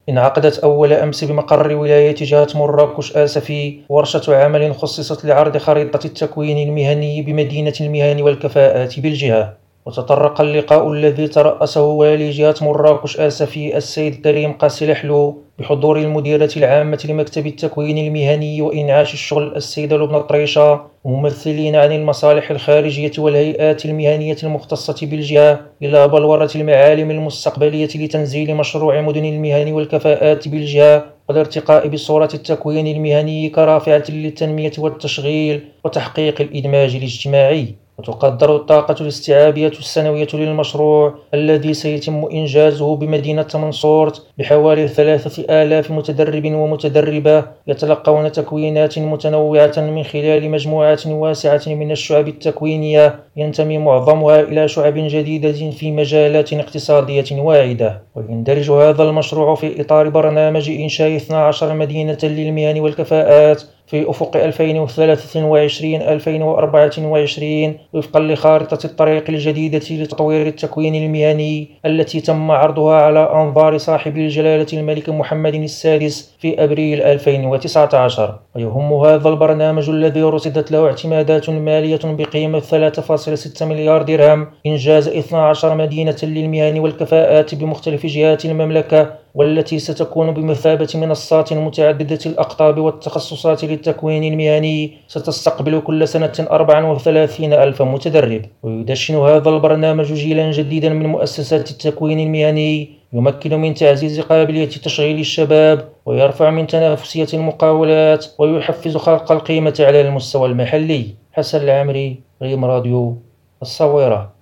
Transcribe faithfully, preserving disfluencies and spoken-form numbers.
انعقدت أول أمس بمقر ولاية جهة مراكش آسفي ورشة عمل خصصت لعرض خريطة التكوين المهني بمدينة المهن والكفاءات بالجهة. وتطرق اللقاء الذي ترأسه والي جهة مراكش آسفي السيد كريم قاسي لحلو بحضور المديرة العامة لمكتب التكوين المهني وإنعاش الشغل السيدة لبنى طريشة وممثلين عن المصالح الخارجية والهيئات المهنية المختصة بالجهة إلى بلورة المعالم المستقبلية لتنزيل مشروع مدن المهن والكفاءات بالجهة والارتقاء بصورة التكوين المهني كرافعة للتنمية والتشغيل وتحقيق الإدماج الاجتماعي. وتقدر الطاقة الاستيعابية السنوية للمشروع الذي سيتم إنجازه بمدينة منصورت بحوالي ثلاثة آلاف متدرب ومتدربة يتلقون تكوينات متنوعة من خلال مجموعات واسعة من الشعب التكوينية ينتمي معظمها إلى شعب جديدة في مجالات اقتصادية واعدة. ويندرج هذا المشروع في إطار برنامج إنشاء اثنتي عشرة مدينة للمهن والكفاءات في أفق ألفين وثلاثة وعشرين ألفين وأربعة وعشرين وفقا لخارطة الطريق الجديدة لتطوير التكوين المهني التي تم عرضها على أنظار صاحب الجلالة الملك محمد السادس في أبريل ألفين وتسعة عشر. ويهم هذا البرنامج الذي رصدت له اعتمادات مالية بقيمة ثلاثة فاصلة ستة مليار درهم إنجاز اثنتي عشرة مدينة للمهن والكفاءات بمختلف جهات المملكة، والتي ستكون بمثابة منصات متعددة الأقطاب والتخصصات للتكوين المهني ستستقبل كل سنة أربعة وثلاثين ألف متدرب. ويدشن هذا البرنامج جيلا جديدا من مؤسسات التكوين المهني يمكن من تعزيز قابلية تشغيل الشباب ويرفع من تنافسية المقاولات ويحفز خلق القيمة على المستوى المحلي. حسن العمري، ريم راديو، الصويرة.